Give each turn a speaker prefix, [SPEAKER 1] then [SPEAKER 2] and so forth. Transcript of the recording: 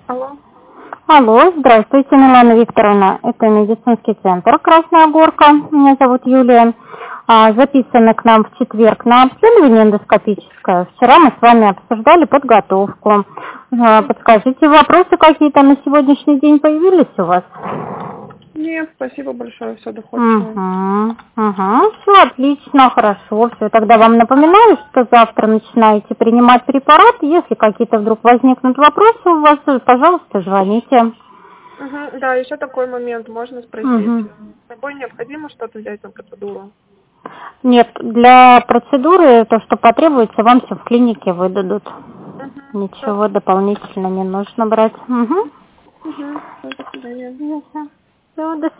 [SPEAKER 1] Алло.
[SPEAKER 2] Алло, здравствуйте, Милана Викторовна. Это медицинский центр «Красная горка». Меня зовут Юлия. Записаны к нам в четверг на обследование эндоскопическое. Вчера мы с вами обсуждали подготовку. Подскажите, вопросы какие-то на сегодняшний день появились у вас?
[SPEAKER 1] Нет, спасибо большое, все доходчиво.
[SPEAKER 2] Все отлично, хорошо. Все, тогда вам напоминаю, что завтра начинаете принимать препарат. Если какие-то вдруг возникнут вопросы у вас, пожалуйста, звоните.
[SPEAKER 1] Да, еще такой момент, можно спросить. С собой необходимо что-то взять на процедуру?
[SPEAKER 2] Нет, для процедуры то, что потребуется, вам все в клинике выдадут. Ничего дополнительно не нужно брать.
[SPEAKER 1] До свидания.
[SPEAKER 2] Все, до свидания.